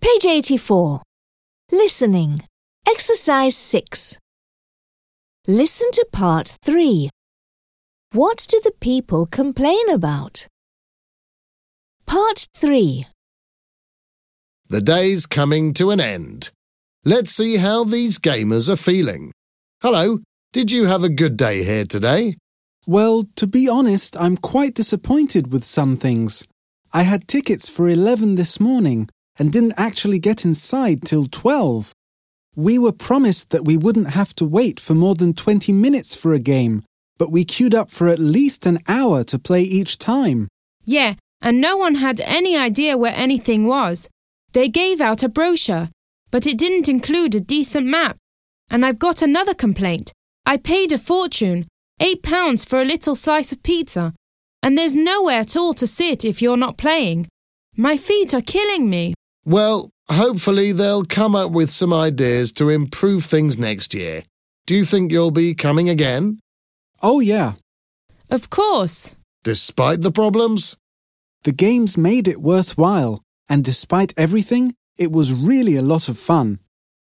Page 84. Listening. Exercise 6. Listen to part 3. What do the people complain about? Part 3. The day's coming to an end. Let's see how these gamers are feeling. Hello, did you have a good day here today? Well, to be honest, I'm quite disappointed with some things. I had tickets for 11 this morning and didn't actually get inside till 12. We were promised that we wouldn't have to wait for more than 20 minutes for a game, but we queued up for at least an hour to play each time. Yeah, and no one had any idea where anything was. They gave out a brochure, but it didn't include a decent map. And I've got another complaint. I paid a fortune, £8 for a little slice of pizza, and there's nowhere at all to sit if you're not playing. My feet are killing me. Well, hopefully they'll come up with some ideas to improve things next year. Do you think you'll be coming again? Oh, yeah. Of course. Despite the problems? The games made it worthwhile, and despite everything, it was really a lot of fun.